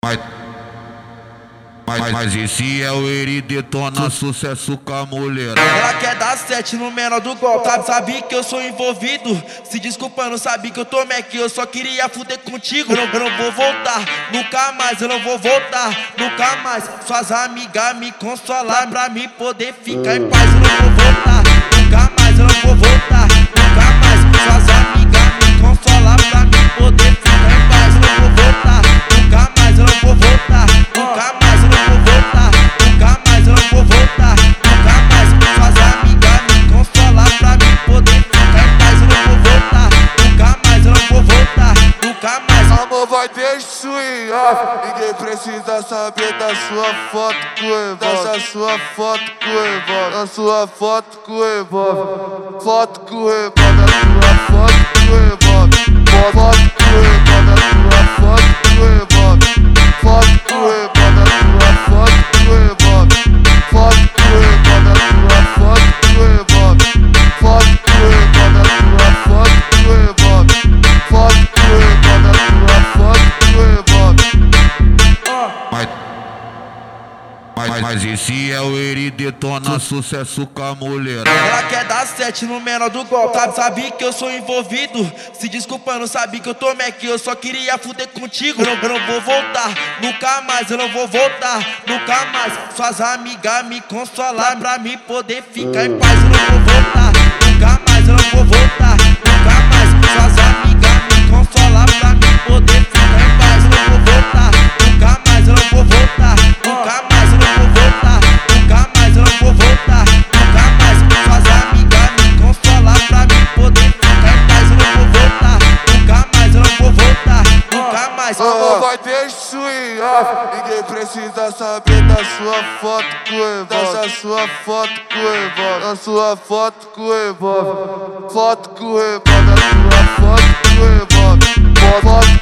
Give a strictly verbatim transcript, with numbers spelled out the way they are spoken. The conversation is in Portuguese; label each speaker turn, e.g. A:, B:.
A: Mas, mas, mas esse é o Eri detona sucesso com a mulher.
B: Ela quer dar sete no menor do gol. Sabe, sabe que eu sou envolvido. Se desculpa, não sabe que eu tô Mac. Eu só queria fuder contigo. Eu não, eu não vou voltar, nunca mais. Eu não vou voltar, nunca mais. Suas amigas me consolar pra mim poder ficar em paz. Eu não vou voltar, nunca mais. Eu não vou voltar, nunca mais. Suas amigas me consolar pra mim poder ficar em paz. Eu não vou voltar, nunca mais. Eu não vou voltar, nunca mais. Eu não vou voltar, nunca mais. Eu não vou voltar, nunca mais. Suas amigas me consolar pra mim poder ficar em paz. Eu não vou voltar, nunca mais. Eu não vou voltar, nunca mais.
C: Amor, vai destruir. Ninguém precisa saber da sua foto com o Dessa sua foto com o Da sua foto com o Foto com o Da sua foto com o Foto com o Da sua foto com o Foto com o Da sua foto com o Foto com o Da sua foto com o Foto com o Da sua foto com o Foto com o Da sua foto
A: Mas, mas, mas esse é o Eri detona sucesso com a mulher.
B: Ela quer dar sete no menor do gol. Sabe, sabe que eu sou envolvido. Se desculpa, não sabe que eu tô Mac. Eu só queria fuder contigo. Eu não, eu não vou voltar, nunca mais. Eu não vou voltar, nunca mais. Suas amigas me consolar pra mim poder ficar em paz. Eu não vou voltar, nunca mais. Eu não vou voltar, nunca mais. Suas amigas me consolar pra mim poder ficar em paz. Eu não vou voltar, nunca mais. Eu não vou voltar, nunca mais. Eu não vou voltar, nunca mais. Eu não vou voltar, nunca mais. Suas amigas me consolar pra mim poder ficar em paz. Eu não vou voltar, nunca mais. Eu não vou voltar, nunca mais.
C: Amor, vai destruir. Ninguém precisa saber da sua foto com o Dessa sua foto com o Da sua foto com o Foto com o Da sua foto com o Foto